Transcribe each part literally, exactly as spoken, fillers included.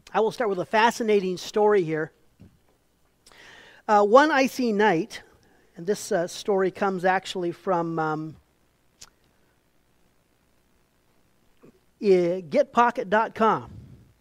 I will start with a fascinating story here. Uh, one icy night, and this uh, story comes actually from um, get pocket dot com.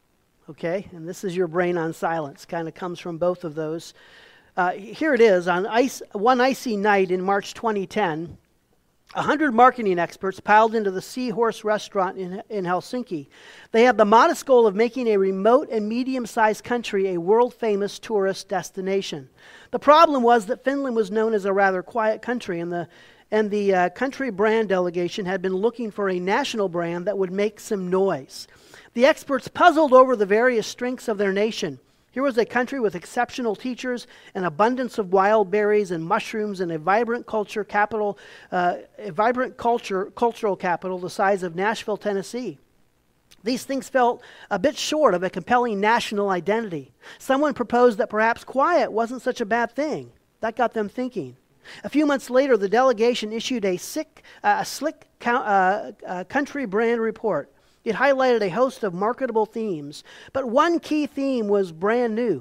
Okay, and this is your brain on silence. Kind of comes from both of those. Uh, here it is. On ice, one icy night in March twenty ten, a hundred marketing experts piled into the Seahorse restaurant in, in Helsinki. They had the modest goal of making a remote and medium-sized country a world-famous tourist destination. The problem was that Finland was known as a rather quiet country, and the and the uh, country brand delegation had been looking for a national brand that would make some noise. The experts puzzled over the various strengths of their nation. Here was a country with exceptional teachers, an abundance of wild berries and mushrooms, and a vibrant culture capital, uh, a vibrant culture cultural capital the size of Nashville, Tennessee. These things felt a bit short of a compelling national identity. Someone proposed that perhaps quiet wasn't such a bad thing. That got them thinking. A few months later, the delegation issued a, sick, uh, a slick count, uh, uh, country brand report. It highlighted a host of marketable themes, but one key theme was brand new: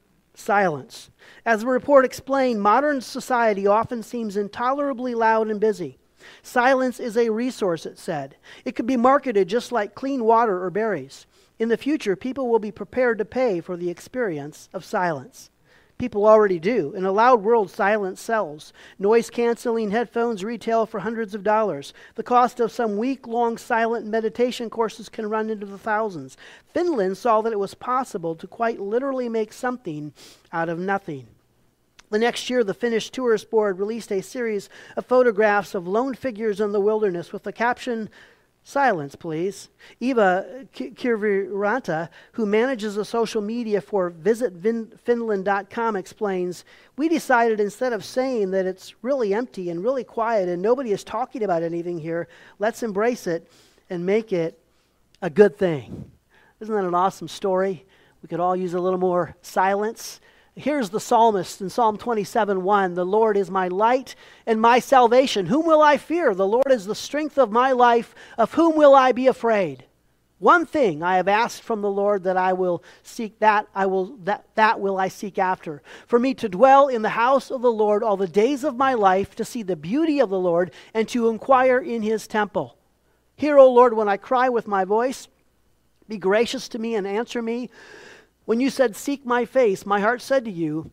silence. As the report explained, modern society often seems intolerably loud and busy. Silence is a resource, it said. It could be marketed just like clean water or berries. In the future, people will be prepared to pay for the experience of silence. People already do. In a loud world, silence sells. Noise-canceling headphones retail for hundreds of dollars. The cost of some week-long silent meditation courses can run into the thousands. Finland saw that it was possible to quite literally make something out of nothing. The next year, the Finnish Tourist Board released a series of photographs of lone figures in the wilderness with the caption, "Silence, please." Eva Kirviranta, who manages the social media for visit finland dot com, explains, "We decided instead of saying that it's really empty and really quiet and nobody is talking about anything here, let's embrace it and make it a good thing." Isn't that an awesome story? We could all use a little more silence. Here's the psalmist in Psalm twenty-seven one, "The Lord is my light and my salvation. Whom will I fear? The Lord is the strength of my life. Of whom will I be afraid? One thing I have asked from the Lord, that I will seek, that I will that that will I seek after, for me to dwell in the house of the Lord all the days of my life, to see the beauty of the Lord and to inquire in his temple. Hear, O Lord, when I cry with my voice. Be gracious to me and answer me. When you said, 'Seek my face,' my heart said to you,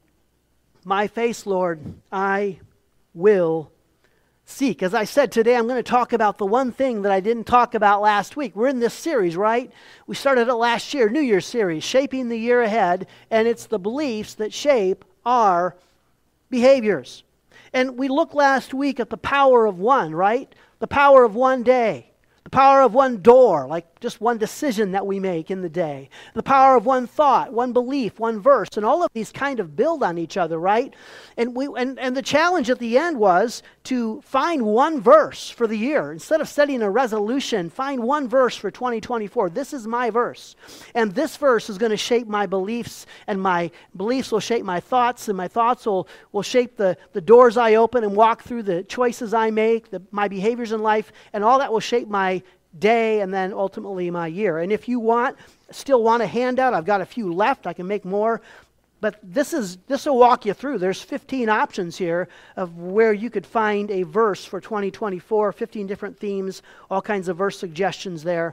'My face, Lord, I will seek.'" As I said, today I'm going to talk about the one thing that I didn't talk about last week. We're in this series, right? We started it last year, New Year's series, Shaping the Year Ahead, and it's the beliefs that shape our behaviors. And we looked last week at the power of one, right? The power of one day. The power of one door, like just one decision that we make in the day. The power of one thought, one belief, one verse. And all of these kind of build on each other, right? And we and, and the challenge at the end was to find one verse for the year. Instead of setting a resolution, find one verse for twenty twenty-four. This is my verse. And this verse is going to shape my beliefs, and my beliefs will shape my thoughts, and my thoughts will, will shape the, the doors I open and walk through, the choices I make, the, my behaviors in life, and all that will shape my day and then ultimately my year. And if you want, still want a handout, I've got a few left. I can make more. But this is this will walk you through. There's fifteen options here of where you could find a verse for twenty twenty-four, fifteen different themes, all kinds of verse suggestions there.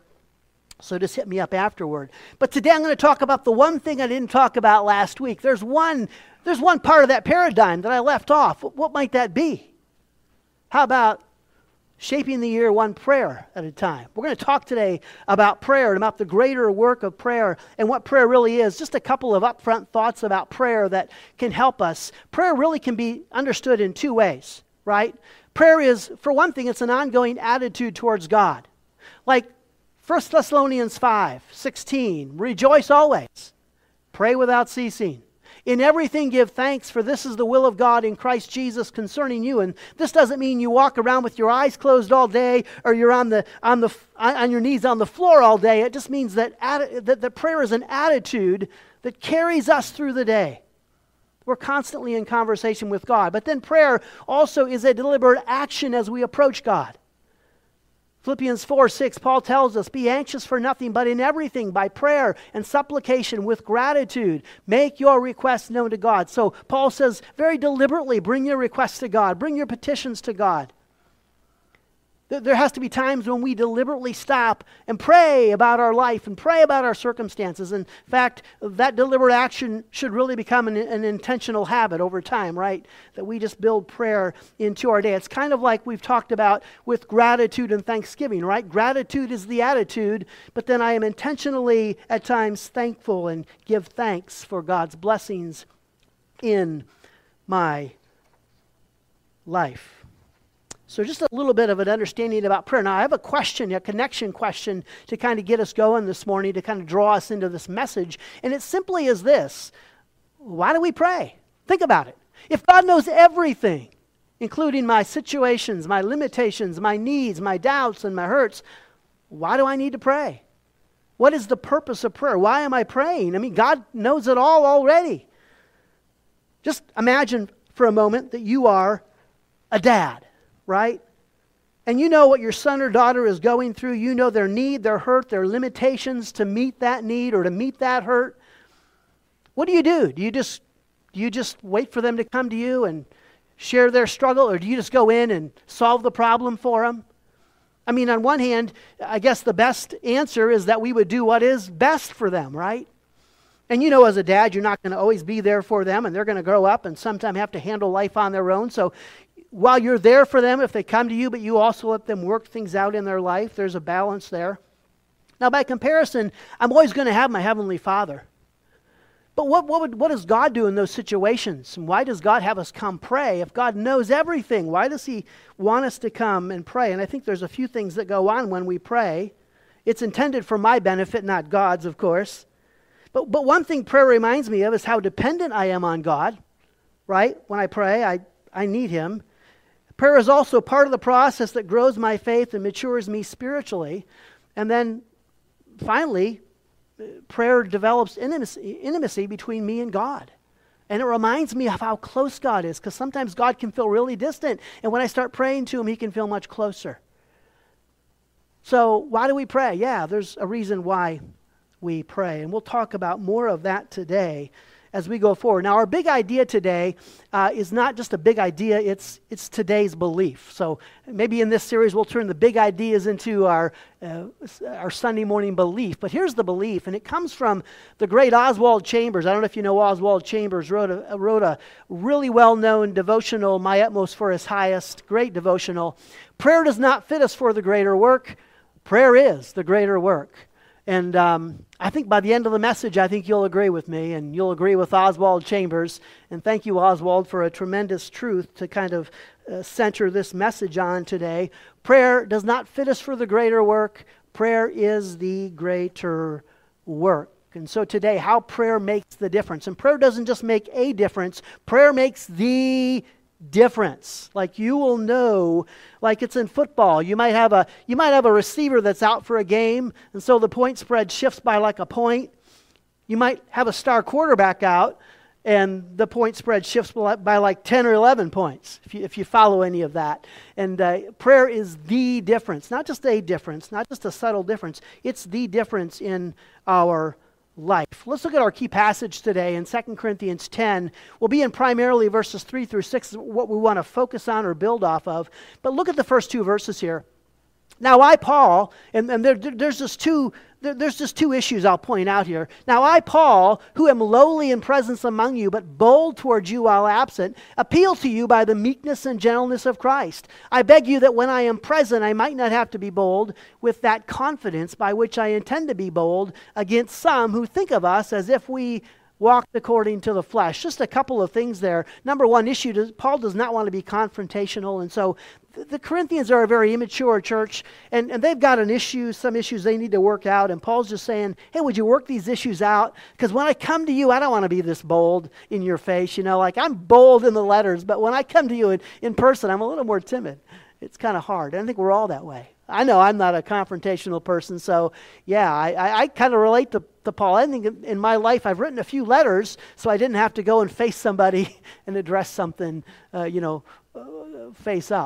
So just hit me up afterward. But today I'm going to talk about the one thing I didn't talk about last week. There's one, there's one part of that paradigm that I left off. What might that be? How about shaping the year one prayer at a time? We're going to talk today about prayer and about the greater work of prayer and what prayer really is. Just a couple of upfront thoughts about prayer that can help us. Prayer really can be understood in two ways, right? Prayer is, for one thing, it's an ongoing attitude towards God. Like First Thessalonians five sixteen, "Rejoice always, pray without ceasing. In everything give thanks, for this is the will of God in Christ Jesus concerning you." And this doesn't mean you walk around with your eyes closed all day, or you're on the on the on your knees on the floor all day. It just means that that the prayer is an attitude that carries us through the day. We're constantly in conversation with God. But then prayer also is a deliberate action as we approach God. Philippians four six, Paul tells us, be anxious for nothing, but in everything, by prayer and supplication with gratitude, make your requests known to God. So Paul says very deliberately, bring your requests to God, bring your petitions to God. There has to be times when we deliberately stop and pray about our life and pray about our circumstances. In fact, that deliberate action should really become an, an intentional habit over time, right? That we just build prayer into our day. It's kind of like we've talked about with gratitude and thanksgiving, right? Gratitude is the attitude, but then I am intentionally at times thankful and give thanks for God's blessings in my life. So just a little bit of an understanding about prayer. Now, I have a question, a connection question to kind of get us going this morning, to kind of draw us into this message. And it simply is this. Why do we pray? Think about it. If God knows everything, including my situations, my limitations, my needs, my doubts, and my hurts, why do I need to pray? What is the purpose of prayer? Why am I praying? I mean, God knows it all already. Just imagine for a moment that you are a dad. Right? And you know what your son or daughter is going through. You know their need, their hurt, their limitations to meet that need or to meet that hurt. What do you do? Do you just do you just wait for them to come to you and share their struggle, or do you just go in and solve the problem for them? I mean, on one hand, I guess the best answer is that we would do what is best for them, right? And you know, as a dad, you're not going to always be there for them, and they're going to grow up and sometime have to handle life on their own. So while you're there for them, if they come to you, but you also let them work things out in their life, there's a balance there. Now, by comparison, I'm always going to have my Heavenly Father. But what, what, would, what does God do in those situations? And why does God have us come pray? If God knows everything, why does He want us to come and pray? And I think there's a few things that go on when we pray. It's intended for my benefit, not God's, of course. But, but one thing prayer reminds me of is how dependent I am on God, right? When I pray, I, I need Him. Prayer is also part of the process that grows my faith and matures me spiritually. And then finally, prayer develops intimacy, intimacy between me and God. And it reminds me of how close God is, because sometimes God can feel really distant. And when I start praying to Him, He can feel much closer. So why do we pray? Yeah, there's a reason why we pray. And we'll talk about more of that today as we go forward. Now, our big idea today uh, is not just a big idea, it's it's today's belief. So maybe in this series we'll turn the big ideas into our, uh, our Sunday morning belief. But here's the belief, and it comes from the great Oswald Chambers. I don't know if you know Oswald Chambers, wrote a, wrote a really well-known devotional, My Utmost for His Highest, great devotional. Prayer does not fit us for the greater work. Prayer is the greater work. And um, I think by the end of the message, I think you'll agree with me, and you'll agree with Oswald Chambers. And thank you, Oswald, for a tremendous truth to kind of uh, center this message on today. Prayer does not fit us for the greater work. Prayer is the greater work. And so today, how prayer makes the difference. And prayer doesn't just make a difference. Prayer makes the difference. Like you will know, like it's in football. You might have a you might have a receiver that's out for a game, and so the point spread shifts by like a point. You might have a star quarterback out, and the point spread shifts by like ten or eleven points, if you, if you follow any of that. And uh, prayer is the difference, not just a difference, not just a subtle difference. It's the difference in our life. Let's look at our key passage today in Second Corinthians ten. We'll be in primarily verses three through six, what we want to focus on or build off of. But look at the first two verses here. Now I, Paul, and, and there, there's just two there, there's just two issues I'll point out here. Now I, Paul, who am lowly in presence among you, but bold towards you while absent, appeal to you by the meekness and gentleness of Christ. I beg you that when I am present, I might not have to be bold with that confidence by which I intend to be bold against some who think of us as if we walked according to the flesh. Just a couple of things there. Number one issue, does, Paul does not want to be confrontational, and so the Corinthians are a very immature church, and, and they've got an issue, some issues they need to work out, and Paul's just saying, hey, would you work these issues out? Because when I come to you, I don't want to be this bold in your face, you know, like I'm bold in the letters, but when I come to you in, in person, I'm a little more timid. It's kind of hard. I think we're all that way. I know I'm not a confrontational person, so yeah, I, I, I kind of relate to, to Paul. I think in, in my life I've written a few letters, so I didn't have to go and face somebody and address something, uh, you know, uh, face up.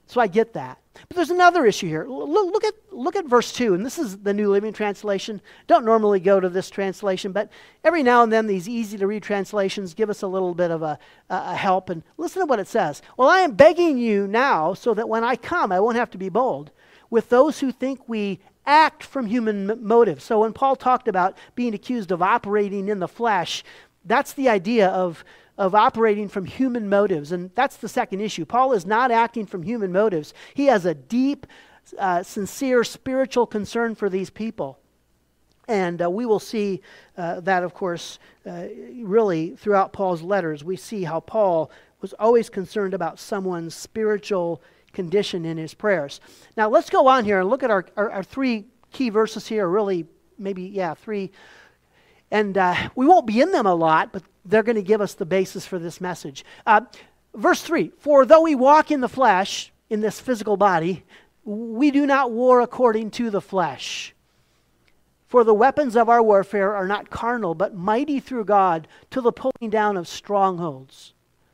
So I get that. But there's another issue here. Look, look, at, look at verse two, and this is the New Living Translation. Don't normally go to this translation, but every now and then these easy-to-read translations give us a little bit of a, a help. And listen to what it says. Well, I am begging you now so that when I come, I won't have to be bold with those who think we act from human m- motives. So when Paul talked about being accused of operating in the flesh, that's the idea of of operating from human motives. And that's the second issue. Paul is not acting from human motives. He has a deep, uh, sincere spiritual concern for these people. And uh, we will see uh, that, of course, uh, really throughout Paul's letters. We see how Paul was always concerned about someone's spiritual condition in his prayers. Now let's go on here and look at our, our, our three key verses here, really maybe, yeah, three. And uh, we won't be in them a lot, but they're going to give us the basis for this message. Uh, verse three, for though we walk in the flesh, in this physical body, we do not war according to the flesh. For the weapons of our warfare are not carnal, but mighty through God to the pulling down of strongholds,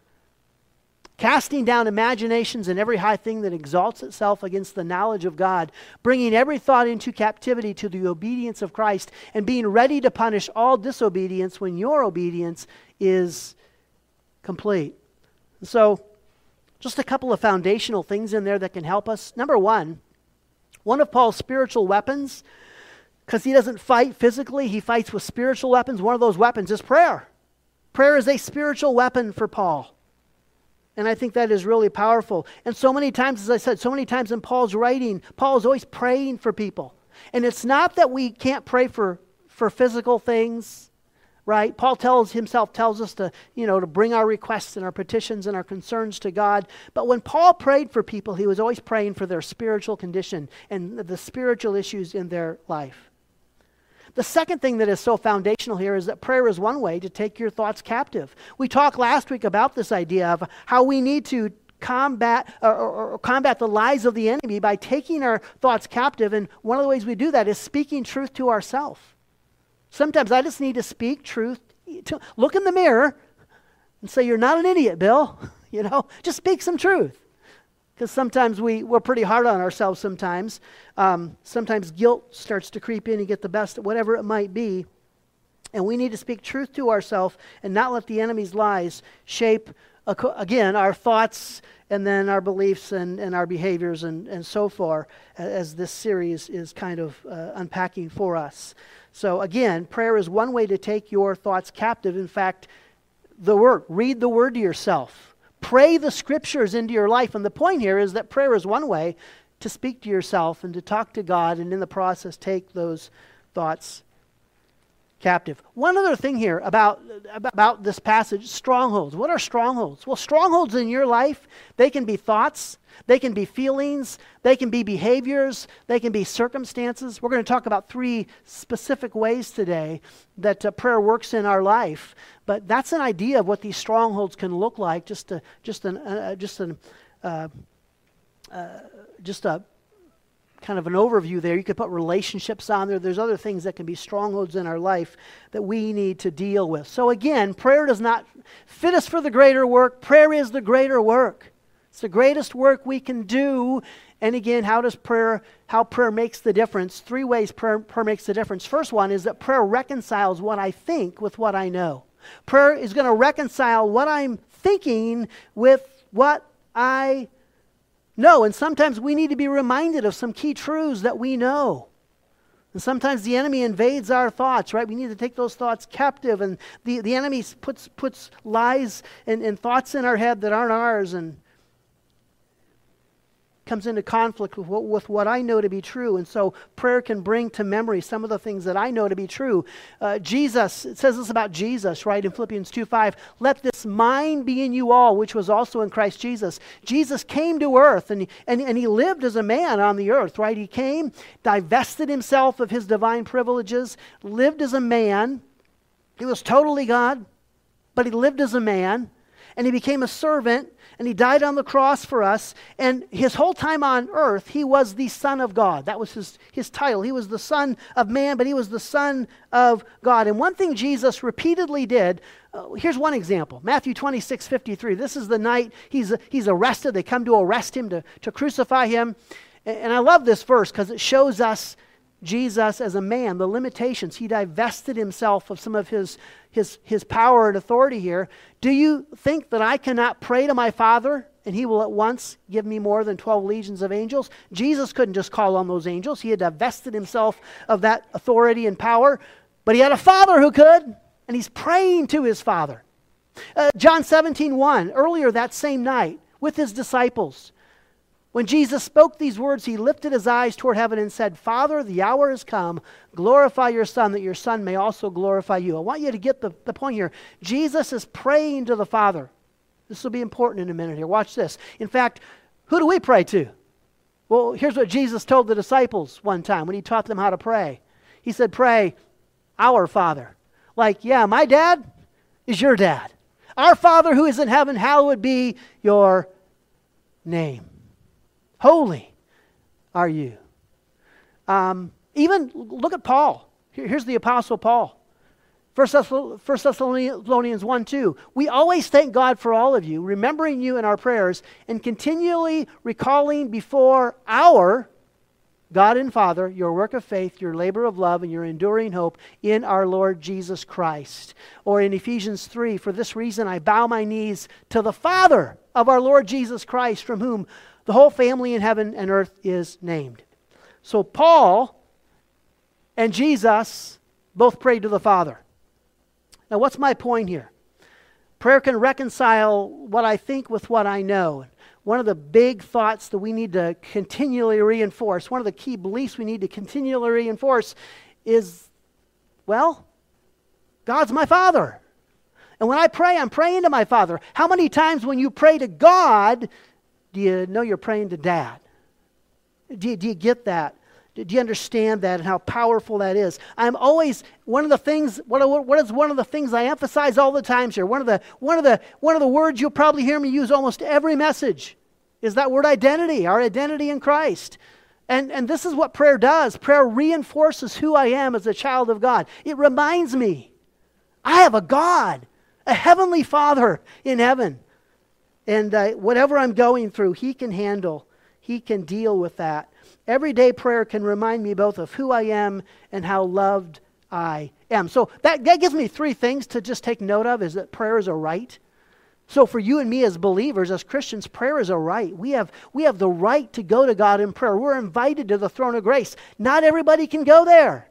casting down imaginations and every high thing that exalts itself against the knowledge of God, bringing every thought into captivity to the obedience of Christ, and being ready to punish all disobedience when your obedience is complete. And so, just a couple of foundational things in there that can help us. Number one, one of Paul's spiritual weapons, because he doesn't fight physically, he fights with spiritual weapons. One of those weapons is prayer. Prayer is a spiritual weapon for Paul. And I think that is really powerful. And so many times, as I said, so many times in Paul's writing, Paul is always praying for people. And it's not that we can't pray for, for physical things, right? Paul tells himself, tells us to, you know, to bring our requests and our petitions and our concerns to God. But when Paul prayed for people, he was always praying for their spiritual condition and the spiritual issues in their life. The second thing that is so foundational here is that prayer is one way to take your thoughts captive. We talked last week about this idea of how we need to combat or, or, or combat the lies of the enemy by taking our thoughts captive, and one of the ways we do that is speaking truth to ourselves. Sometimes I just need to speak truth, to, look in the mirror and say, you're not an idiot, Bill. You know, just speak some truth. Because sometimes we, we're pretty hard on ourselves sometimes. Um, sometimes guilt starts to creep in and get the best of whatever it might be. And we need to speak truth to ourselves and not let the enemy's lies shape, again, our thoughts and then our beliefs and, and our behaviors and, and so forth, as this series is kind of uh, unpacking for us. So again, prayer is one way to take your thoughts captive. In fact, the word, read the word to yourself. Pray the scriptures into your life. And the point here is that prayer is one way to speak to yourself and to talk to God, and in the process take those thoughts captive. One other thing here about, about this passage, strongholds. What are strongholds? Well, strongholds in your life, they can be thoughts, they can be feelings, they can be behaviors, they can be circumstances. We're going to talk about three specific ways today that uh, prayer works in our life. But that's an idea of what these strongholds can look like. Just a, just an, uh, just an, uh, uh, just a kind of an overview there. You could put relationships on there. There's other things that can be strongholds in our life that we need to deal with. So again, prayer does not fit us for the greater work. Prayer is the greater work. It's the greatest work we can do. And again, how does prayer, how prayer makes the difference? Three ways prayer, prayer makes the difference. First one is that prayer reconciles what I think with what I know. Prayer is going to reconcile what I'm thinking with what I know. And sometimes we need to be reminded of some key truths that we know. And sometimes the enemy invades our thoughts, right? We need to take those thoughts captive. And the, the enemy puts, puts lies and, and thoughts in our head that aren't ours, and comes into conflict with what, with what I know to be true. And so prayer can bring to memory some of the things that I know to be true. Uh, Jesus, it says this about Jesus, right, in Philippians two five, let this mind be in you all, which was also in Christ Jesus. Jesus came to earth, and, and, and he lived as a man on the earth, right? He came, divested himself of his divine privileges, lived as a man. He was totally God, but he lived as a man. and he became a servant, and he died on the cross for us. And his whole time on earth, he was the Son of God. That was his, his title. He was the Son of Man, but he was the Son of God. And one thing Jesus repeatedly did, uh, here's one example. Matthew twenty-six fifty-three. This is the night he's, he's arrested. They come to arrest him, to, to crucify him. And, and I love this verse because it shows us Jesus as a man, the limitations. He divested himself of some of his, his, his power and authority here. Do you think that I cannot pray to my Father and he will at once give me more than twelve legions of angels? Jesus couldn't just call on those angels. He had divested himself of that authority and power, but he had a Father who could, and he's praying to his Father. Uh, John seventeen one, earlier that same night with his disciples, when Jesus spoke these words, he lifted his eyes toward heaven and said, Father, the hour has come. Glorify your Son, that your Son may also glorify you. I want you to get the, the point here. Jesus is praying to the Father. This will be important in a minute here. Watch this. In fact, who do we pray to? Well, here's what Jesus told the disciples one time when he taught them how to pray. He said, pray, our Father. Like, yeah, my dad is your dad. Our Father who is in heaven, hallowed be your name. Holy are you. Um, even look at Paul. Here, here's the Apostle Paul. First Thessalonians one two. We always thank God for all of you, remembering you in our prayers, and continually recalling before our God and Father your work of faith, your labor of love, and your enduring hope in our Lord Jesus Christ. Or in Ephesians three, for this reason I bow my knees to the Father of our Lord Jesus Christ, from whom the whole family in heaven and earth is named. So Paul and Jesus both prayed to the Father. Now what's my point here? Prayer can reconcile what I think with what I know. One of the big thoughts that we need to continually reinforce, one of the key beliefs we need to continually reinforce is, well, God's my Father. And when I pray, I'm praying to my Father. How many times when you pray to God, do you know you're praying to Dad? Do you, do you get that? Do you understand that and how powerful that is? I'm always, one of the things, what, what is one of the things I emphasize all the times here? One of the, one of the, one of the words you'll probably hear me use almost every message is that word identity, our identity in Christ. And, and this is what prayer does. Prayer reinforces who I am as a child of God. It reminds me, I have a God, a heavenly Father in heaven. And uh, whatever I'm going through, He can handle. He can deal with that. Everyday prayer can remind me both of who I am and how loved I am. So that, that gives me three things to just take note of, is that prayer is a right. So for you and me as believers, as Christians, prayer is a right. We have, we have the right to go to God in prayer. We're invited to the throne of grace. Not everybody can go there.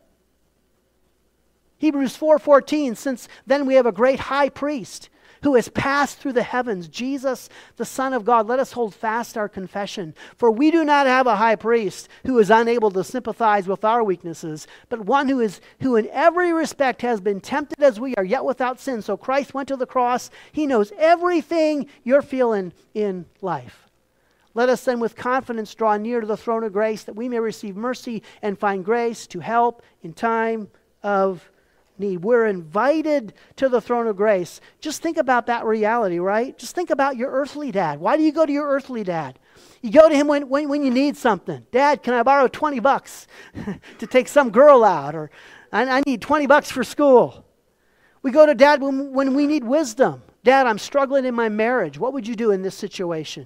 Hebrews four fourteen, since then we have a great high priest who has passed through the heavens, Jesus, the Son of God. Let us hold fast our confession. For we do not have a high priest who is unable to sympathize with our weaknesses, but one who is who in every respect has been tempted as we are, yet without sin. So Christ went to the cross. He knows everything you're feeling in life. Let us then with confidence draw near to the throne of grace, that we may receive mercy and find grace to help in time of need. We're invited to the throne of grace. Just think about that reality, right? Just think about your earthly dad. Why do you go to your earthly dad? You go to him when, when, when you need something. Dad, can I borrow twenty bucks to take some girl out? Or I, I need twenty bucks for school. We go to Dad when, when we need wisdom. Dad, I'm struggling in my marriage. What would you do in this situation?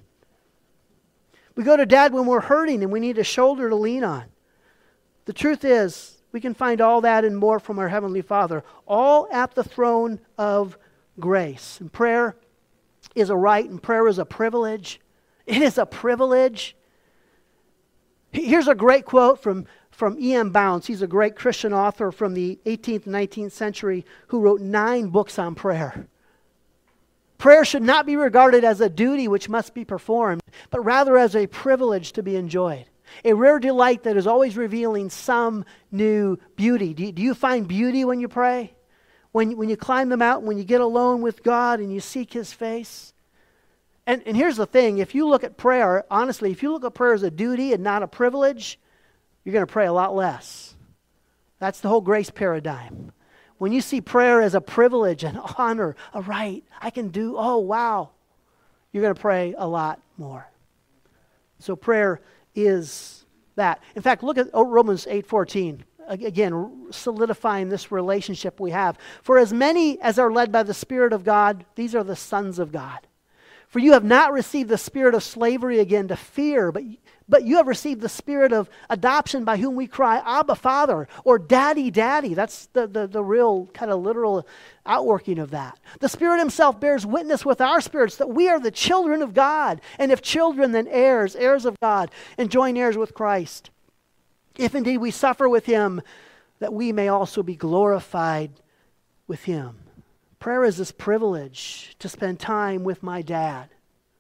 We go to Dad when we're hurting and we need a shoulder to lean on. The truth is, we can find all that and more from our Heavenly Father, all at the throne of grace. And prayer is a right, and prayer is a privilege. It is a privilege. Here's a great quote from, from E M Bounds. He's a great Christian author from the eighteenth and nineteenth century who wrote nine books on prayer. Prayer should not be regarded as a duty which must be performed, but rather as a privilege to be enjoyed. A rare delight that is always revealing some new beauty. Do you, do you find beauty when you pray? When, when you climb the mountain, when you get alone with God and you seek His face? And, and here's the thing. If you look at prayer, honestly, if you look at prayer as a duty and not a privilege, you're going to pray a lot less. That's the whole grace paradigm. when you see prayer as a privilege, an honor, a right, I can do, oh, wow, you're going to pray a lot more. So prayer is that. In fact, look at Romans eight fourteen. Again, solidifying this relationship we have. For as many as are led by the Spirit of God, these are the sons of God. For you have not received the spirit of slavery again to fear, but, but you have received the spirit of adoption by whom we cry, Abba, Father, or Daddy, Daddy. That's the, the, the real kind of literal outworking of that. The Spirit himself bears witness with our spirits that we are the children of God. And if children, then heirs, heirs of God, and joint heirs with Christ. If indeed we suffer with him, that we may also be glorified with him. Prayer is this privilege to spend time with my dad.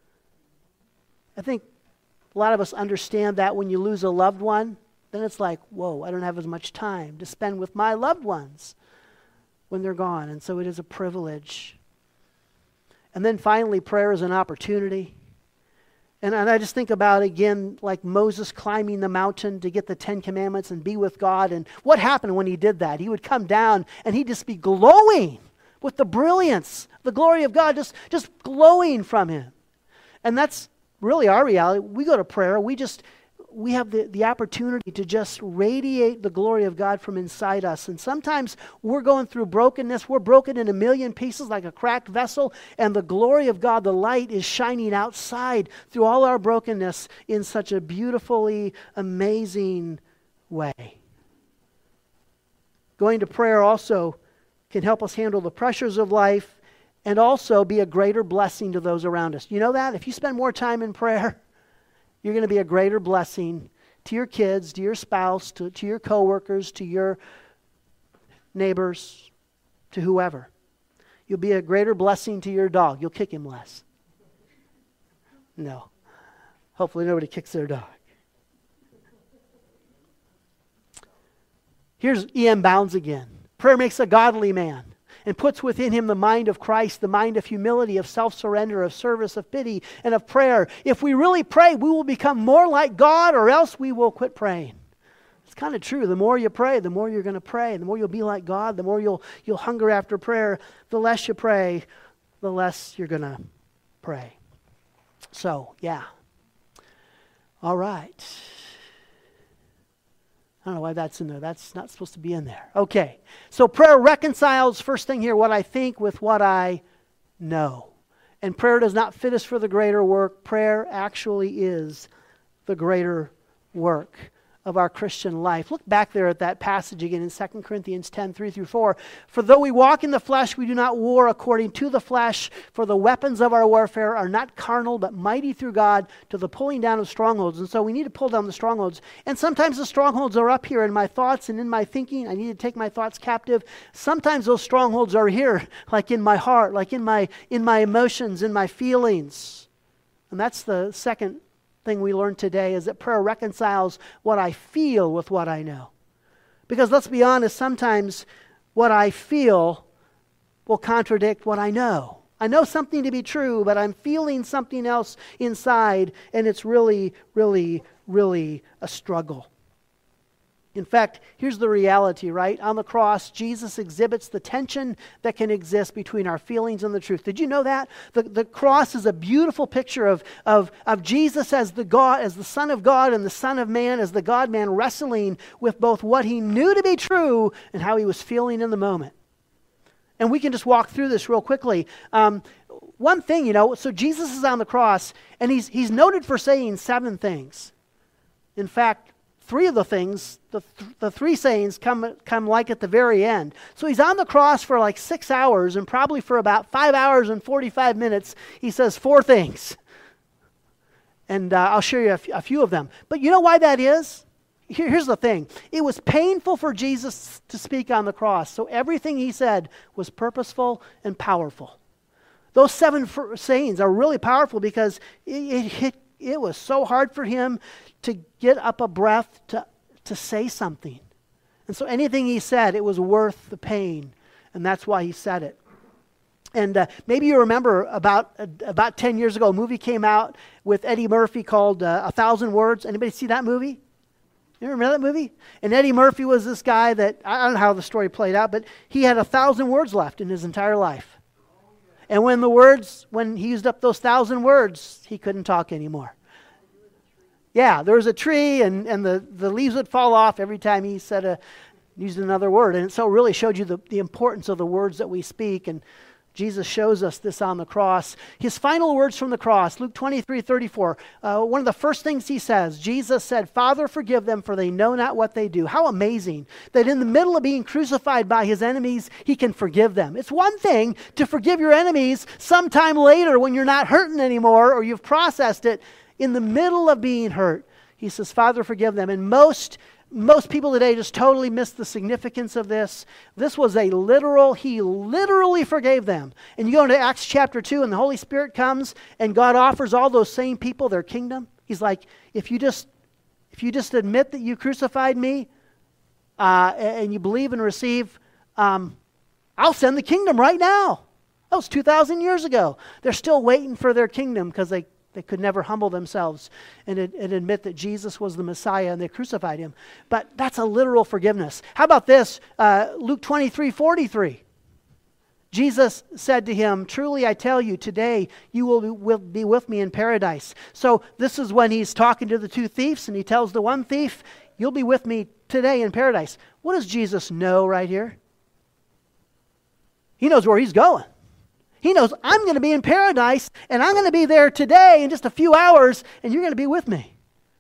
I think a lot of us understand that when you lose a loved one, then it's like, whoa, I don't have as much time to spend with my loved ones when they're gone. And so it is a privilege. And then finally, prayer is an opportunity. And, and I just think about, again, like Moses climbing the mountain to get the Ten Commandments and be with God. And what happened when he did that? He would come down and he'd just be glowing with the brilliance, the glory of God, just, just glowing from him. And that's really our reality. We go to prayer, we just, we have the, the opportunity to just radiate the glory of God from inside us. And sometimes we're going through brokenness. We're broken in a million pieces like a cracked vessel. And the glory of God, the light, is shining outside through all our brokenness in such a beautifully amazing way. Going to prayer also can help us handle the pressures of life and also be a greater blessing to those around us. You know that? If you spend more time in prayer, you're going to be a greater blessing to your kids, to your spouse, to, to your coworkers, to your neighbors, to whoever. You'll be a greater blessing to your dog. You'll kick him less. No. Hopefully nobody kicks their dog. Here's E M Bounds again. Prayer makes a godly man and puts within him the mind of Christ, the mind of humility, of self-surrender, of service, of pity, and of prayer. If we really pray, we will become more like God, or else we will quit praying. It's kind of true. The more you pray, the more you're going to pray. The more you'll be like God, the more you'll, you'll hunger after prayer. The less you pray, the less you're going to pray. So, yeah. All right. I don't know why that's in there. That's not supposed to be in there. Okay. So prayer reconciles, first thing here, what I think with what I know. And prayer does not fit us for the greater work. Prayer actually is the greater work of our Christian life. Look back there at that passage again in Second Corinthians ten, three through four. For though we walk in the flesh, we do not war according to the flesh. For the weapons of our warfare are not carnal, but mighty through God to the pulling down of strongholds. And so we need to pull down the strongholds. And sometimes the strongholds are up here in my thoughts and in my thinking. I need to take my thoughts captive. Sometimes those strongholds are here, like in my heart, like in my, in my emotions, in my feelings. And that's the second thing we learned today, is that prayer reconciles what I feel with what I know. Because let's be honest, sometimes what I feel will contradict what I know. I know something to be true, but I'm feeling something else inside, and it's really, really, really a struggle. In fact, here's the reality, right? On the cross, Jesus exhibits the tension that can exist between our feelings and the truth. Did you know that? The, the cross is a beautiful picture of, of, of Jesus as the God, as the Son of God, and the Son of Man as the God-man, wrestling with both what he knew to be true and how he was feeling in the moment. And we can just walk through this real quickly. Um, one thing, you know, so Jesus is on the cross, and he's, he's noted for saying seven things. In fact, Three of the things, the, th- the three sayings come, come like at the very end. So he's on the cross for like six hours, and probably for about five hours and forty-five minutes, he says four things. And uh, I'll show you a, f- a few of them. But you know why that is? Here, here's the thing. It was painful for Jesus to speak on the cross. So everything he said was purposeful and powerful. Those seven f- sayings are really powerful because it, it, it, it was so hard for him to get up a breath to, to say something. And so anything he said, it was worth the pain. And that's why he said it. And uh, maybe you remember about uh, about ten years ago, a movie came out with Eddie Murphy called uh, A Thousand Words. Anybody see that movie? You remember that movie? And Eddie Murphy was this guy that, I don't know how the story played out, but he had a thousand words left in his entire life. And when the words, when he used up those thousand words, he couldn't talk anymore. Yeah, there was a tree and, and the, the leaves would fall off every time he said a, used another word. And it so really showed you the, the importance of the words that we speak. And Jesus shows us this on the cross. His final words from the cross, Luke twenty-three thirty-four, uh, one of the first things he says, Jesus said, Father, forgive them, for they know not what they do. How amazing that in the middle of being crucified by his enemies, he can forgive them. It's one thing to forgive your enemies sometime later when you're not hurting anymore or you've processed it. In the middle of being hurt, he says, Father, forgive them. And most Most people today just totally miss the significance of this. This was a literal, he literally forgave them. And you go into Acts chapter two and the Holy Spirit comes and God offers all those same people their kingdom. He's like, if you just if you just admit that you crucified me uh, and you believe and receive, um, I'll send the kingdom right now. That was two thousand years ago. They're still waiting for their kingdom because they They could never humble themselves and, and admit that Jesus was the Messiah and they crucified him. But that's a literal forgiveness. How about this? Uh, Luke twenty-three forty-three. Jesus said to him, truly I tell you, today you will be, will be with me in paradise. So this is when he's talking to the two thieves and he tells the one thief, you'll be with me today in paradise. What does Jesus know right here? He knows where he's going. He knows I'm going to be in paradise and I'm going to be there today in just a few hours and you're going to be with me.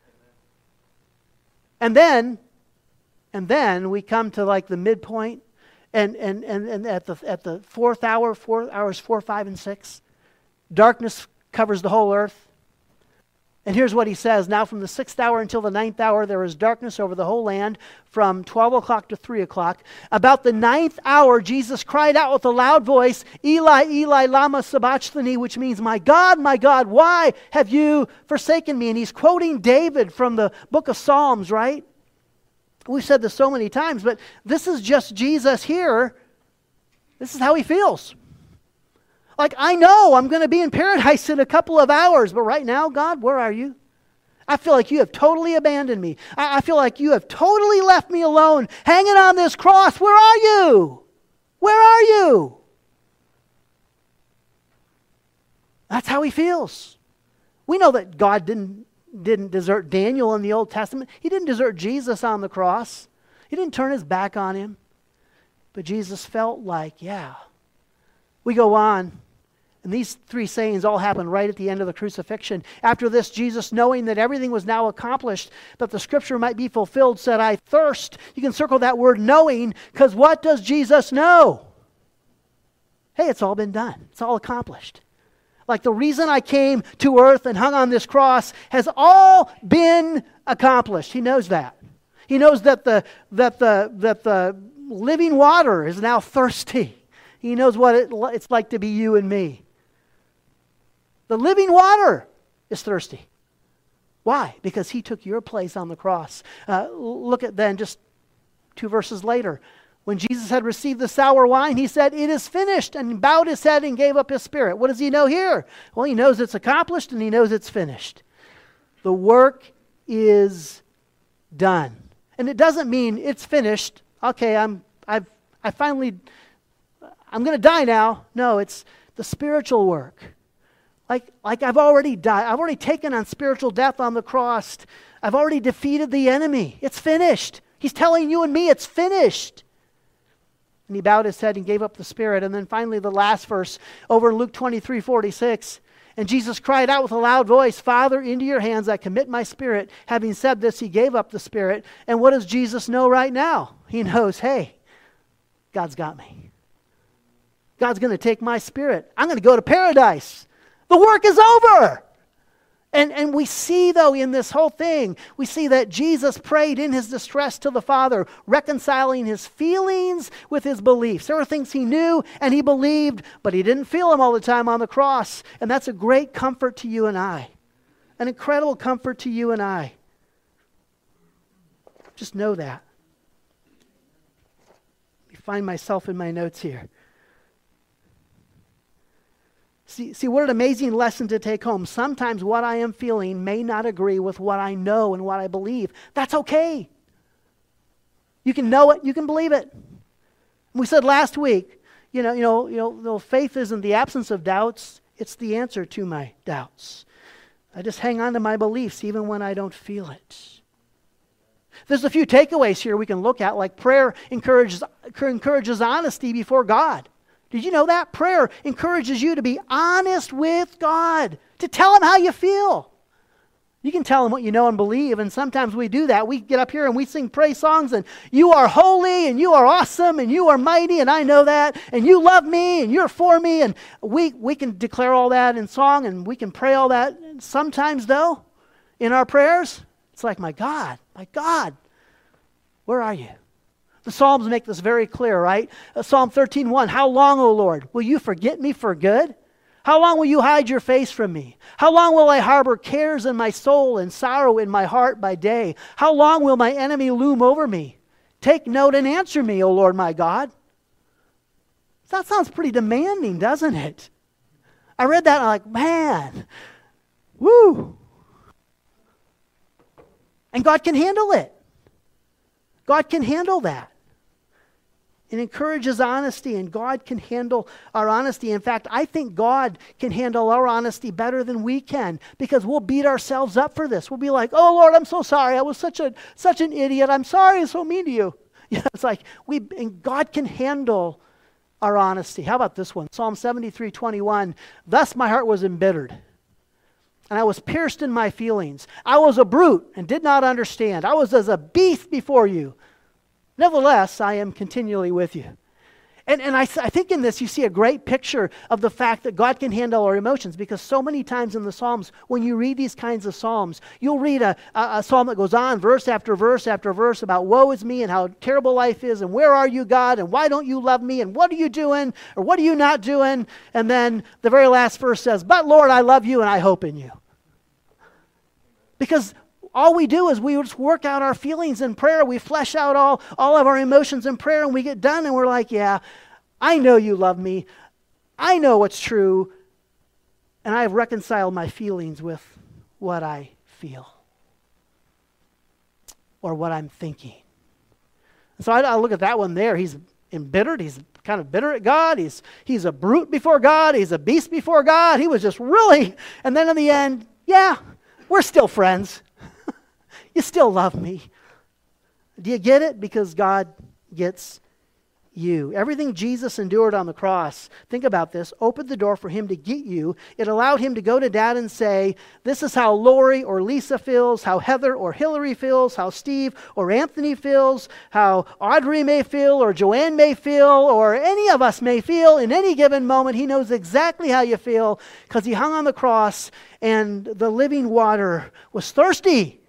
And then, and then we come to like the midpoint and, and, and, and at the at the fourth hour, four hours four, five, and six, darkness covers the whole earth. And here's what he says, now from the sixth hour until the ninth hour, there is darkness over the whole land from twelve o'clock to three o'clock. About the ninth hour, Jesus cried out with a loud voice, Eli, Eli, lama sabachthani, which means, my God, my God, why have you forsaken me? And he's quoting David from the book of Psalms, right? We've said this so many times, but this is just Jesus here. This is how he feels. Like, I know I'm going to be in paradise in a couple of hours, but right now, God, where are you? I feel like you have totally abandoned me. I, I feel like you have totally left me alone, hanging on this cross. Where are you? Where are you? That's how he feels. We know that God didn't, didn't desert Daniel in the Old Testament. He didn't desert Jesus on the cross. He didn't turn his back on him. But Jesus felt like, yeah. We go on. And these three sayings all happened right at the end of the crucifixion. After this, Jesus, knowing that everything was now accomplished, that the scripture might be fulfilled, said, I thirst. You can circle that word knowing, because what does Jesus know? Hey, it's all been done. It's all accomplished. Like the reason I came to earth and hung on this cross has all been accomplished. He knows that. He knows that the, that the, that the living water is now thirsty. He knows what it, it's like to be you and me. The living water is thirsty. Why? Because he took your place on the cross. Uh, look at then just two verses later. When Jesus had received the sour wine, he said, it is finished, and bowed his head and gave up his spirit. What does he know here? Well, he knows it's accomplished and he knows it's finished. The work is done. And it doesn't mean it's finished. Okay, I'm I've I finally I'm going to die now. No, it's the spiritual work. Like, like I've already died. I've already taken on spiritual death on the cross. I've already defeated the enemy. It's finished. He's telling you and me it's finished. And he bowed his head and gave up the spirit. And then finally the last verse over in Luke twenty-three forty-six. And Jesus cried out with a loud voice, Father, into your hands I commit my spirit. Having said this, he gave up the spirit. And what does Jesus know right now? He knows, hey, God's got me. God's going to take my spirit. I'm going to go to paradise. The work is over. And, and we see, though, in this whole thing, we see that Jesus prayed in his distress to the Father, reconciling his feelings with his beliefs. There were things he knew and he believed, but he didn't feel them all the time on the cross. And that's a great comfort to you and I. An incredible comfort to you and I. Just know that. Let me find myself in my notes here. See, see, what an amazing lesson to take home. Sometimes what I am feeling may not agree with what I know and what I believe. That's okay. You can know it, you can believe it. We said last week, you know, you know, you know, no, faith isn't the absence of doubts, it's the answer to my doubts. I just hang on to my beliefs even when I don't feel it. There's a few takeaways here we can look at, like prayer encourages, encourages honesty before God. Did you know that? Prayer encourages you to be honest with God, to tell Him how you feel. You can tell Him what you know and believe, and sometimes we do that. We get up here and we sing praise songs, and you are holy, and you are awesome, and you are mighty, and I know that, and you love me, and you're for me, and we, we can declare all that in song, and we can pray all that. Sometimes, though, in our prayers, it's like, my God, my God, where are you? The Psalms make this very clear, right? Uh, Psalm thirteen one, how long, O Lord, will you forget me for good? How long will you hide your face from me? How long will I harbor cares in my soul and sorrow in my heart by day? How long will my enemy loom over me? Take note and answer me, O Lord my God. That sounds pretty demanding, doesn't it? I read that and I'm like, man, woo. And God can handle it. God can handle that. It encourages honesty, and God can handle our honesty. In fact, I think God can handle our honesty better than we can, because we'll beat ourselves up for this. We'll be like, oh Lord, I'm so sorry. I was such a such an idiot. I'm sorry. I'm so mean to you. You know, it's like we and God can handle our honesty. How about this one? Psalm seventy-three twenty-one. Thus my heart was embittered, and I was pierced in my feelings. I was a brute and did not understand. I was as a beast before you. Nevertheless, I am continually with you. And, and I, I think in this you see a great picture of the fact that God can handle our emotions, because so many times in the Psalms, when you read these kinds of Psalms, you'll read a, a, a Psalm that goes on verse after verse after verse about woe is me and how terrible life is and where are you, God, and why don't you love me and what are you doing or what are you not doing? And then the very last verse says, but Lord, I love you and I hope in you. Because all we do is we just work out our feelings in prayer. We flesh out all, all of our emotions in prayer, and we get done and we're like, yeah, I know you love me. I know what's true. And I've reconciled my feelings with what I feel or what I'm thinking. And so I, I look at that one there. He's embittered. He's kind of bitter at God. He's, he's a brute before God. He's a beast before God. He was just really, and then in the end, yeah, we're still friends. You still love me. Do you get it? Because God gets you. Everything Jesus endured on the cross, think about this, opened the door for Him to get you. It allowed Him to go to Dad and say, this is how Lori or Lisa feels, how Heather or Hillary feels, how Steve or Anthony feels, how Audrey may feel or Joanne may feel or any of us may feel in any given moment. He knows exactly how you feel because He hung on the cross and the living water was thirsty.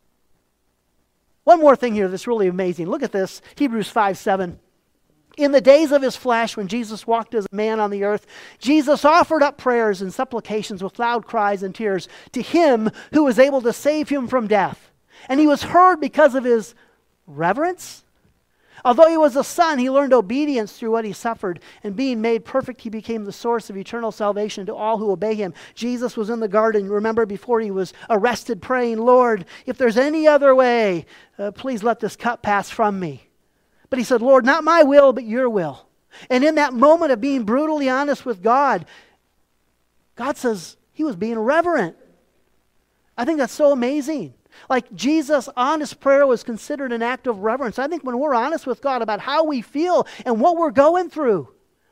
One more thing here that's really amazing. Look at this, Hebrews five seven. In the days of His flesh, when Jesus walked as a man on the earth, Jesus offered up prayers and supplications with loud cries and tears to Him who was able to save Him from death. And He was heard because of His reverence. Although He was a son, He learned obedience through what He suffered. And being made perfect, He became the source of eternal salvation to all who obey Him. Jesus was in the garden, remember, before He was arrested, praying, Lord, if there's any other way, uh, please let this cup pass from me. But He said, Lord, not my will, but your will. And in that moment of being brutally honest with God, God says He was being reverent. I think that's so amazing. Like Jesus' honest prayer was considered an act of reverence. I think when we're honest with God about how we feel and what we're going through,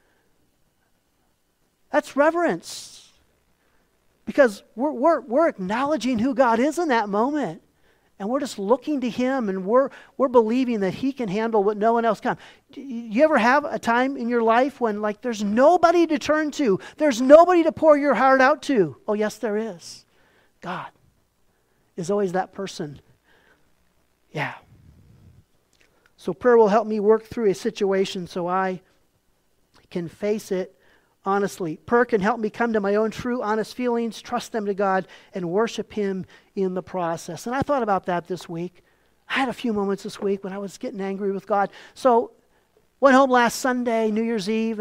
that's reverence. Because we're, we're, we're acknowledging who God is in that moment. And we're just looking to Him, and we're, we're believing that He can handle what no one else can. Do you ever have a time in your life when like there's nobody to turn to? There's nobody to pour your heart out to? Oh yes, there is. God is always that person. Yeah. So prayer will help me work through a situation so I can face it honestly. Prayer can help me come to my own true, honest feelings, trust them to God, and worship Him in the process. And I thought about that this week. I had a few moments this week when I was getting angry with God. So went home last Sunday, New Year's Eve, and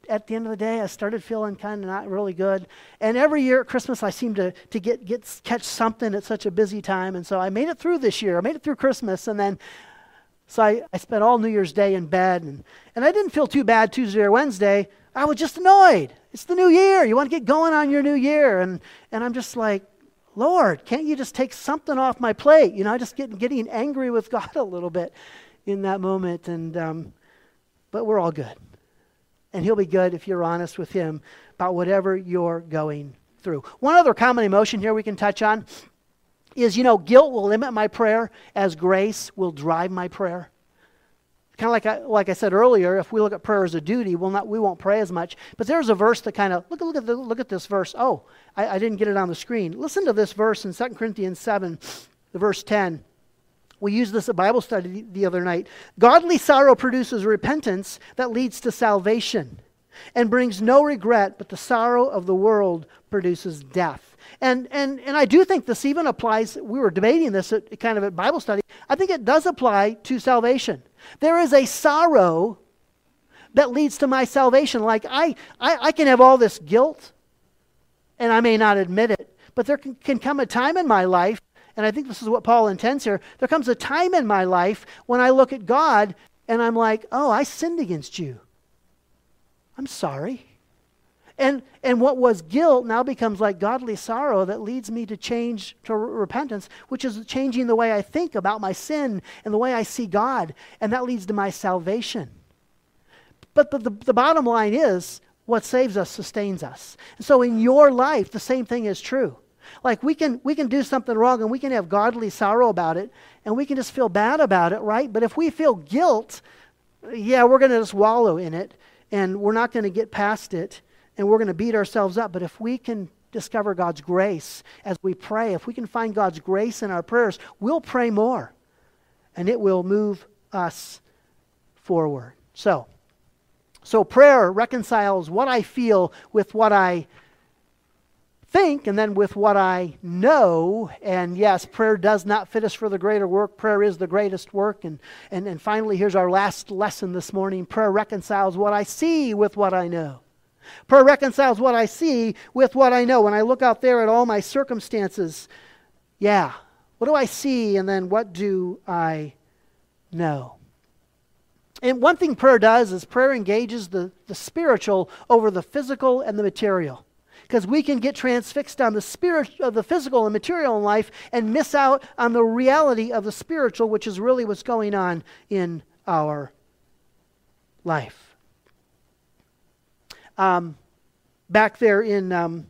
at the end of the day, I started feeling kind of not really good. And every year at Christmas, I seem to, to get, get catch something at such a busy time. And so I made it through this year. I made it through Christmas. And then, so I, I spent all New Year's Day in bed. And, and I didn't feel too bad Tuesday or Wednesday. I was just annoyed. It's the new year. You want to get going on your new year. And, and I'm just like, Lord, can't you just take something off my plate? You know, I just get getting angry with God a little bit in that moment. And um, but we're all good. And he'll be good if you're honest with him about whatever you're going through. One other common emotion here we can touch on is, you know, guilt will limit my prayer as grace will drive my prayer. Kind of like I, like I said earlier, if we look at prayer as a duty, we'll not, we won't pray as much. But there's a verse that kind of, look, look, at the, look at this verse. Oh, I, I didn't get it on the screen. Listen to this verse in Second Corinthians seven, the verse ten. We used this at Bible study the other night. Godly sorrow produces repentance that leads to salvation and brings no regret, but the sorrow of the world produces death. And and and I do think this even applies, we were debating this at, kind of at Bible study. I think it does apply to salvation. There is a sorrow that leads to my salvation. Like I, I, I can have all this guilt, and I may not admit it, but there can, can come a time in my life, and I think this is what Paul intends here. There comes a time in my life when I look at God and I'm like, oh, I sinned against you. I'm sorry. And and what was guilt now becomes like godly sorrow that leads me to change to repentance, which is changing the way I think about my sin and the way I see God. And that leads to my salvation. But the, the, the bottom line is, what saves us sustains us. And so in your life, the same thing is true. Like we can we can do something wrong and we can have godly sorrow about it and we can just feel bad about it, right? But if we feel guilt, yeah, we're going to just wallow in it and we're not going to get past it and we're going to beat ourselves up. But if we can discover God's grace as we pray, if we can find God's grace in our prayers, we'll pray more and it will move us forward. So, so prayer reconciles what I feel with what I think and then with what I know. And yes, prayer does not fit us for the greater work. Prayer is the greatest work. And, and, and finally, here's our last lesson this morning. Prayer reconciles what I see with what I know. Prayer reconciles what I see with what I know. When I look out there at all my circumstances, yeah, what do I see and then what do I know? And one thing prayer does is prayer engages the, the spiritual over the physical and the material. Because we can get transfixed on the spirit of the physical and material in life and miss out on the reality of the spiritual, which is really what's going on in our life. Um, back there in um,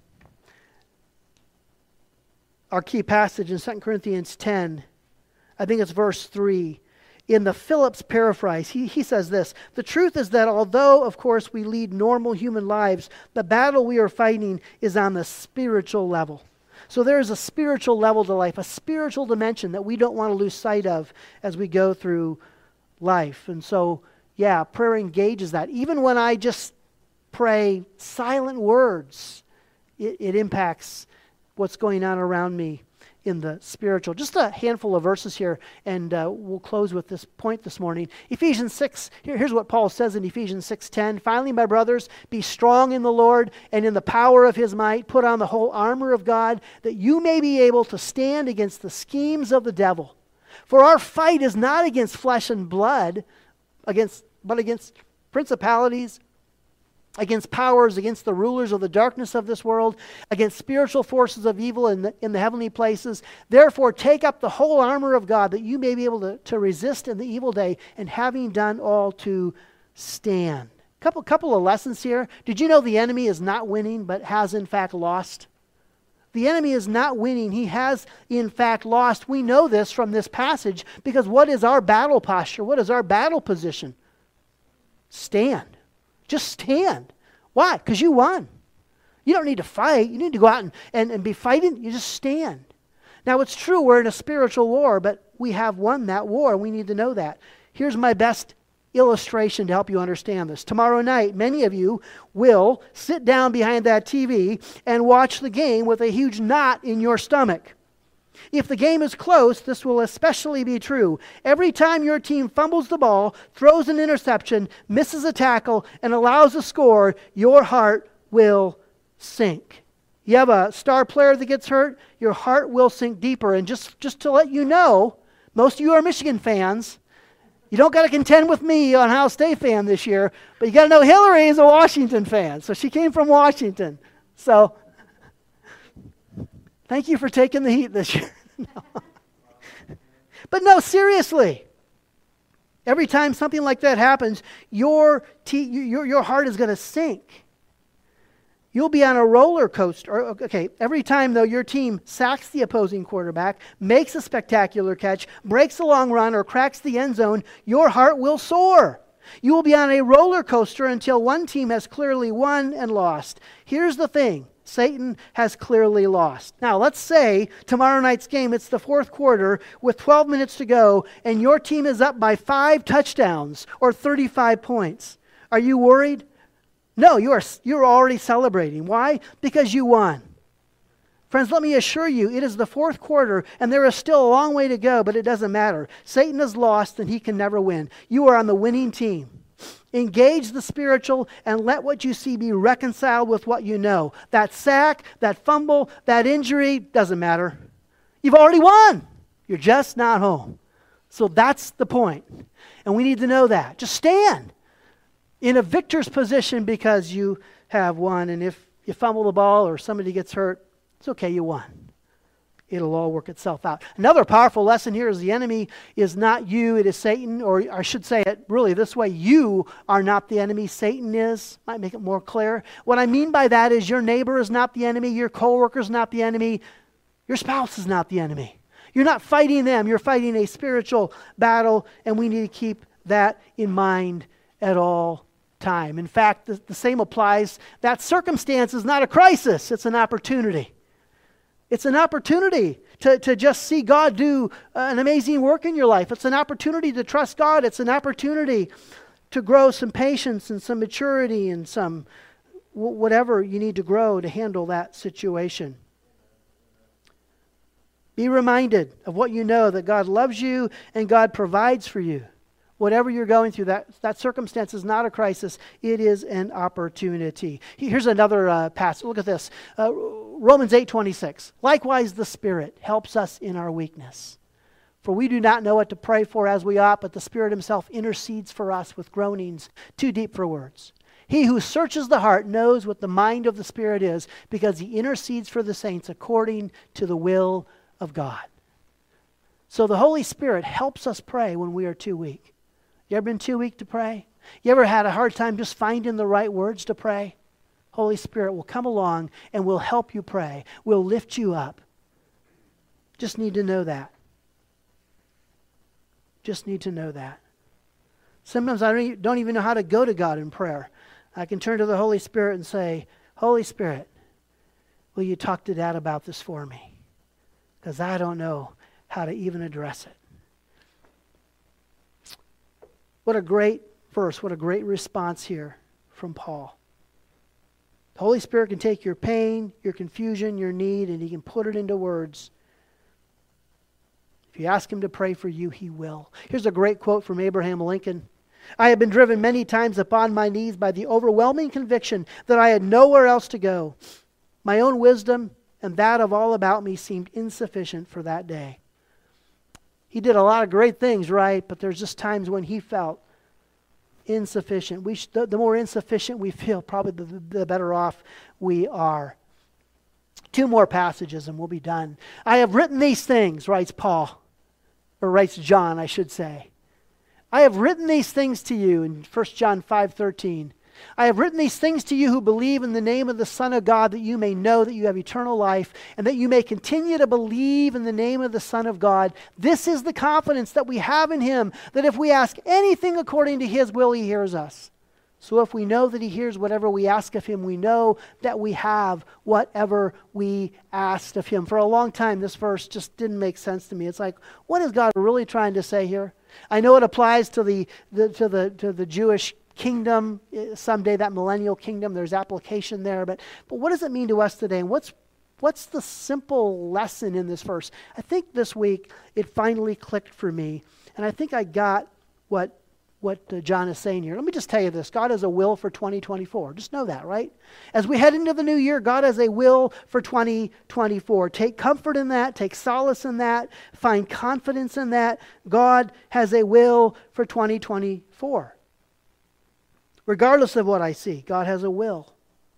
our key passage in Second Corinthians ten, I think it's verse three. In the Phillips paraphrase, he, he says this: the truth is that although, of course, we lead normal human lives, the battle we are fighting is on the spiritual level. So there is a spiritual level to life, a spiritual dimension that we don't want to lose sight of as we go through life. And so, yeah, prayer engages that. Even when I just pray silent words, it, it impacts what's going on around me in the spiritual. Just a handful of verses here, and uh, we'll close with this point this morning. Ephesians six, here, here's what Paul says in Ephesians six ten. Finally, my brothers, be strong in the Lord and in the power of his might. Put on the whole armor of God, that you may be able to stand against the schemes of the devil. For our fight is not against flesh and blood, against but against principalities, against powers, against the rulers of the darkness of this world, against spiritual forces of evil in the, in the heavenly places. Therefore, take up the whole armor of God, that you may be able to, to resist in the evil day, and having done all, to stand. Couple, couple of lessons here. Did you know the enemy is not winning, but has in fact lost? The enemy is not winning. He has in fact lost. We know this from this passage, because what is our battle posture? What is our battle position? Stand. Just stand. Why? Because you won. You don't need to fight. You need to go out and, and, and be fighting. You just stand. Now, it's true we're in a spiritual war, but we have won that war. We need to know that. Here's my best illustration to help you understand this. Tomorrow night, many of you will sit down behind that T V and watch the game with a huge knot in your stomach. If the game is close, this will especially be true. Every time your team fumbles the ball, throws an interception, misses a tackle, and allows a score, your heart will sink. You have a star player that gets hurt, your heart will sink deeper. And just, just to let you know, most of you are Michigan fans. You don't got to contend with me on Ohio State fan this year, but you got to know Hillary is a Washington fan. So she came from Washington. So thank you for taking the heat this year. No. But no, seriously. Every time something like that happens, your, te- your, your heart is going to sink. You'll be on a roller coaster. Okay, every time, though, your team sacks the opposing quarterback, makes a spectacular catch, breaks a long run, or cracks the end zone, your heart will soar. You will be on a roller coaster until one team has clearly won and lost. Here's the thing. Satan has clearly lost. Now, let's say tomorrow night's game, it's the fourth quarter with twelve minutes to go, and your team is up by five touchdowns or thirty-five points. Are you worried? No, you are, you're already celebrating. Why? Because you won. Friends, let me assure you, it is the fourth quarter, and there is still a long way to go, but it doesn't matter. Satan is lost, and he can never win. You are on the winning team. Engage the spiritual and let what you see be reconciled with what you know. That sack, that fumble, that injury, doesn't matter. You've already won. You're just not home. So that's the point. And we need to know that. Just stand in a victor's position because you have won. And if you fumble the ball or somebody gets hurt, it's okay, you won. It'll all work itself out. Another powerful lesson here is the enemy is not you, it is Satan. Or I should say it really this way, you are not the enemy, Satan is. Might make it more clear. What I mean by that is your neighbor is not the enemy, your coworker is not the enemy, your spouse is not the enemy. You're not fighting them, you're fighting a spiritual battle, and we need to keep that in mind at all time. In fact, the, the same applies. That circumstance is not a crisis, it's an opportunity. It's an opportunity to, to just see God do an amazing work in your life. It's an opportunity to trust God. It's an opportunity to grow some patience and some maturity and some w- whatever you need to grow to handle that situation. Be reminded of what you know, that God loves you and God provides for you. Whatever you're going through, that, that circumstance is not a crisis. It is an opportunity. Here's another uh, passage. Look at this. Uh, Romans eight twenty-six. Likewise, the Spirit helps us in our weakness. For we do not know what to pray for as we ought, but the Spirit himself intercedes for us with groanings too deep for words. He who searches the heart knows what the mind of the Spirit is, because he intercedes for the saints according to the will of God. So the Holy Spirit helps us pray when we are too weak. You ever been too weak to pray? You ever had a hard time just finding the right words to pray? Holy Spirit will come along and will help you pray. Will lift you up. Just need to know that. Just need to know that. Sometimes I don't, don't even know how to go to God in prayer. I can turn to the Holy Spirit and say, Holy Spirit, will you talk to Dad about this for me? Because I don't know how to even address it. What a great verse, what a great response here from Paul. The Holy Spirit can take your pain, your confusion, your need, and he can put it into words. If you ask him to pray for you, he will. Here's a great quote from Abraham Lincoln. I have been driven many times upon my knees by the overwhelming conviction that I had nowhere else to go. My own wisdom and that of all about me seemed insufficient for that day. He did a lot of great things, right? But there's just times when he felt insufficient. We sh- the, the more insufficient we feel, probably the, the better off we are. Two more passages and we'll be done. I have written these things, writes Paul, or writes John, I should say. I have written these things to you in First John five thirteen. I have written these things to you who believe in the name of the Son of God, that you may know that you have eternal life, and that you may continue to believe in the name of the Son of God. This is the confidence that we have in him, that if we ask anything according to his will, he hears us. So if we know that he hears whatever we ask of him, we know that we have whatever we asked of him. For a long time, this verse just didn't make sense to me. It's like, what is God really trying to say here? I know it applies to the, the to the to the Jewish kingdom, someday that millennial kingdom, there's application there, but but what does it mean to us today? And what's what's the simple lesson in this verse? I think this week it finally clicked for me, and I think I got what what uh, John is saying here. Let me just tell you this. God has a will for twenty twenty-four. Just know that, right? As we head into the new year, God has a will for twenty twenty-four. Take comfort in that. Take solace in that. Find confidence in that. God has a will for twenty twenty-four. Regardless of what I see, God has a will.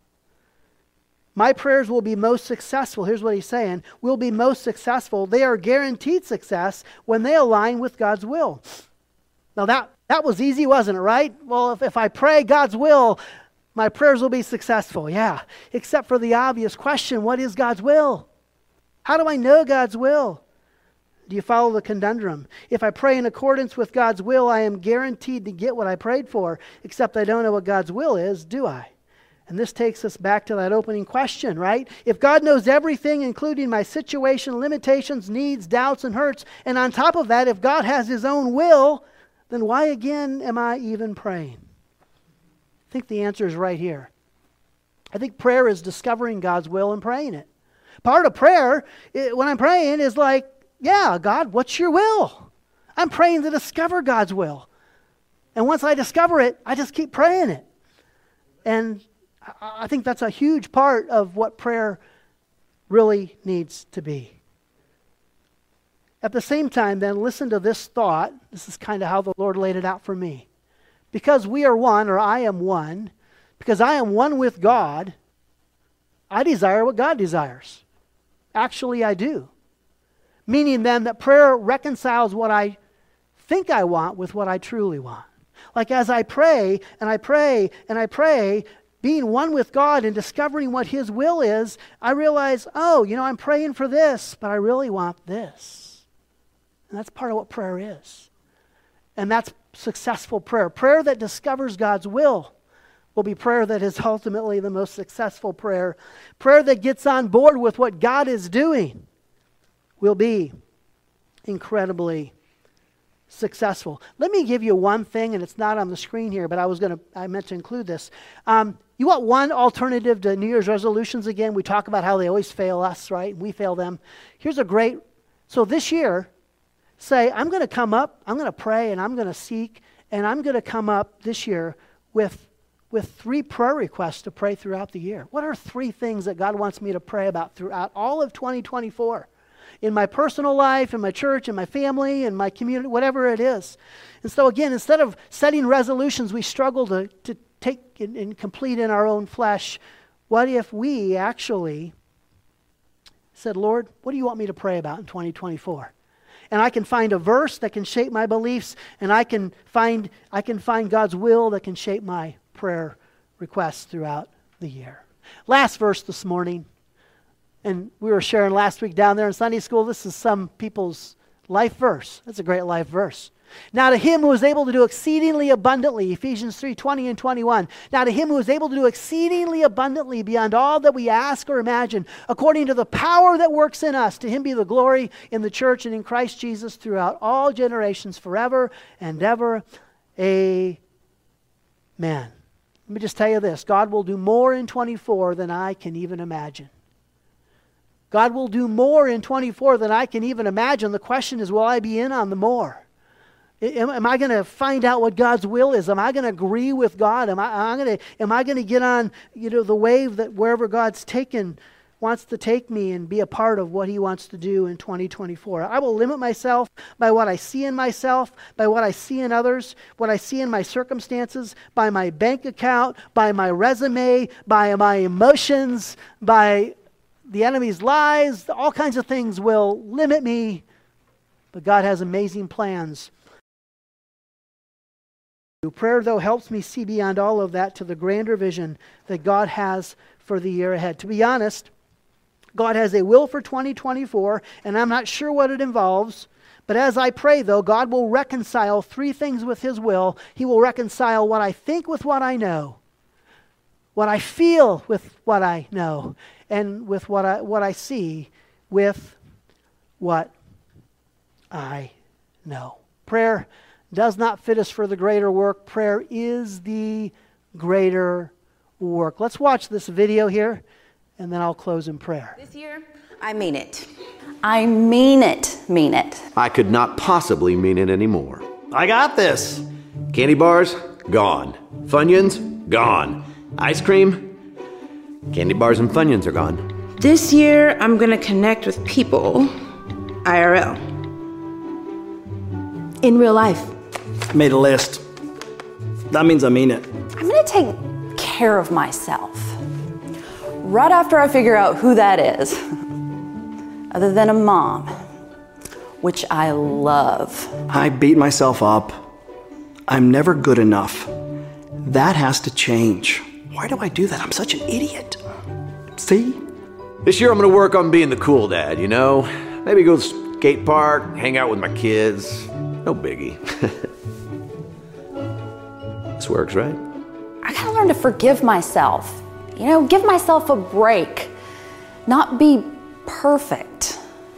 My prayers will be most successful. Here's what he's saying. Will be most successful. They are guaranteed success when they align with God's will. Now that, that was easy, wasn't it, right? Well, if, if I pray God's will, my prayers will be successful. Yeah, except for the obvious question, what is God's will? How do I know God's will? Do you follow the conundrum? If I pray in accordance with God's will, I am guaranteed to get what I prayed for, except I don't know what God's will is, do I? And this takes us back to that opening question, right? If God knows everything, including my situation, limitations, needs, doubts, and hurts, and on top of that, if God has his own will, then why again am I even praying? I think the answer is right here. I think prayer is discovering God's will and praying it. Part of prayer, when I'm praying, is like, yeah, God, what's your will? I'm praying to discover God's will. And once I discover it, I just keep praying it. And I think that's a huge part of what prayer really needs to be. At the same time, then, listen to this thought. This is kind of how the Lord laid it out for me. Because we are one, or I am one, because I am one with God, I desire what God desires. Actually, I do. Meaning then that prayer reconciles what I think I want with what I truly want. Like as I pray, and I pray, and I pray, being one with God and discovering what his will is, I realize, oh, you know, I'm praying for this, but I really want this. And that's part of what prayer is. And that's successful prayer. Prayer that discovers God's will will be prayer that is ultimately the most successful prayer. Prayer that gets on board with what God is doing will be incredibly successful. Let me give you one thing, and it's not on the screen here, but I was going to, I meant to include this. Um, you want one alternative to New Year's resolutions again? We talk about how they always fail us, right? We fail them. Here's a great, so this year, say, I'm going to come up, I'm going to pray, and I'm going to seek, and I'm going to come up this year with, with three prayer requests to pray throughout the year. What are three things that God wants me to pray about throughout all of twenty twenty-four? In my personal life, in my church, in my family, in my community, whatever it is. And so again, instead of setting resolutions we struggle to, to take and, and complete in our own flesh, what if we actually said, Lord, what do you want me to pray about in twenty twenty-four? And I can find a verse that can shape my beliefs, and I can find I can find God's will that can shape my prayer requests throughout the year. Last verse this morning, and we were sharing last week down there in Sunday school, this is some people's life verse. That's a great life verse. Now to him who is able to do exceedingly abundantly, Ephesians three twenty and twenty-one. Now to him who is able to do exceedingly abundantly beyond all that we ask or imagine, according to the power that works in us, to him be the glory in the church and in Christ Jesus throughout all generations, forever and ever. Amen. Let me just tell you this. God will do more in twenty-four than I can even imagine. God will do more in twenty-four than I can even imagine. The question is, will I be in on the more? Am, am I going to find out what God's will is? Am I going to agree with God? Am I, I'm going to, am I going to get on, you know, the wave that wherever God's taken, wants to take me and be a part of what he wants to do in twenty twenty-four? I will limit myself by what I see in myself, by what I see in others, what I see in my circumstances, by my bank account, by my resume, by my emotions, by the enemy's lies. All kinds of things will limit me, but God has amazing plans. Prayer, though, helps me see beyond all of that to the grander vision that God has for the year ahead. To be honest, God has a will for twenty twenty-four, and I'm not sure what it involves. But as I pray, though, God will reconcile three things with his will. He will reconcile what I think with what I know, what I feel with what I know, and with what I, what I see with what I know. Prayer does not fit us for the greater work. Prayer is the greater work. Let's watch this video here, and then I'll close in prayer. This year, I mean it. I mean it, mean it. I could not possibly mean it anymore. I got this. Candy bars, gone. Funyuns, gone. Ice cream, candy bars and Funyuns are gone. This year, I'm gonna connect with people, I R L. In real life. Made a list. That means I mean it. I'm gonna take care of myself. Right after I figure out who that is, other than a mom, which I love. I beat myself up. I'm never good enough. That has to change. Why do I do that? I'm such an idiot. See? This year I'm gonna work on being the cool dad, you know? Maybe go to the skate park, hang out with my kids. No biggie. This works, right? I gotta learn to forgive myself. You know, give myself a break. Not be perfect.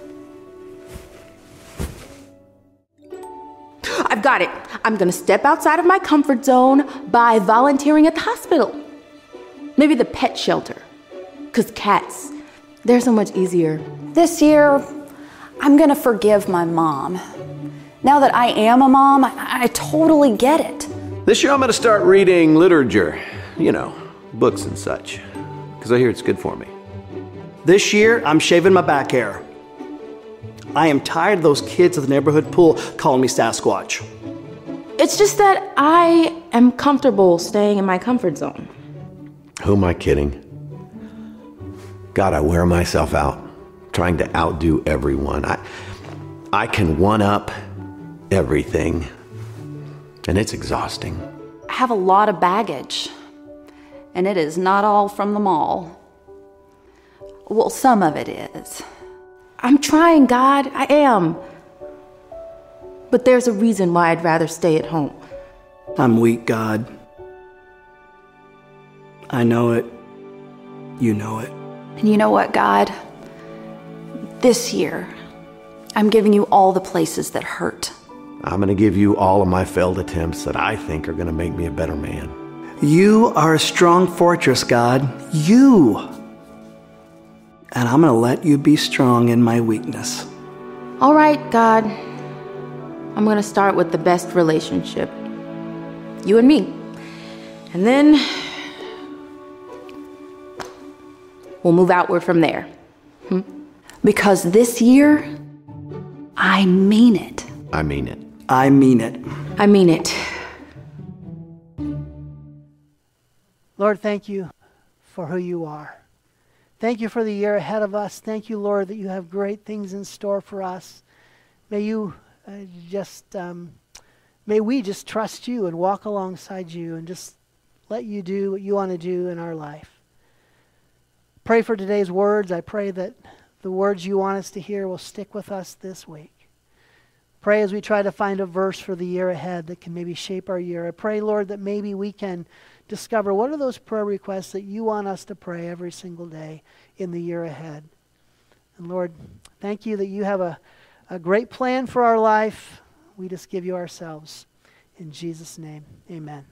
I've got it. I'm gonna step outside of my comfort zone by volunteering at the hospital. Maybe the pet shelter. Cause cats, they're so much easier. This year, I'm gonna forgive my mom. Now that I am a mom, I, I totally get it. This year I'm gonna start reading literature. You know, books and such. Because I hear it's good for me. This year, I'm shaving my back hair. I am tired of those kids at the neighborhood pool calling me Sasquatch. It's just that I am comfortable staying in my comfort zone. Who am I kidding? God, I wear myself out, trying to outdo everyone. I, I can one-up everything, and it's exhausting. I have a lot of baggage, and it is not all from the mall. Well, some of it is. I'm trying, God, I am. But there's a reason why I'd rather stay at home. I'm weak, God. I know it. You know it. And you know what, God? This year, I'm giving you all the places that hurt. I'm gonna give you all of my failed attempts that I think are gonna make me a better man. You are a strong fortress, God. You. And I'm gonna let you be strong in my weakness. All right, God. I'm gonna start with the best relationship. You and me. And then we'll move outward from there. Hmm? Because this year, I mean it. I mean it. I mean it. I mean it. Lord, thank you for who you are. Thank you for the year ahead of us. Thank you, Lord, that you have great things in store for us. May you uh, just, um, may we just trust you and walk alongside you and just let you do what you want to do in our life. Pray for today's words. I pray that the words you want us to hear will stick with us this week. Pray as we try to find a verse for the year ahead that can maybe shape our year. I pray, Lord, that maybe we can discover what are those prayer requests that you want us to pray every single day in the year ahead. And Lord, thank you that you have a, a great plan for our life. We just give you ourselves. In Jesus' name, amen.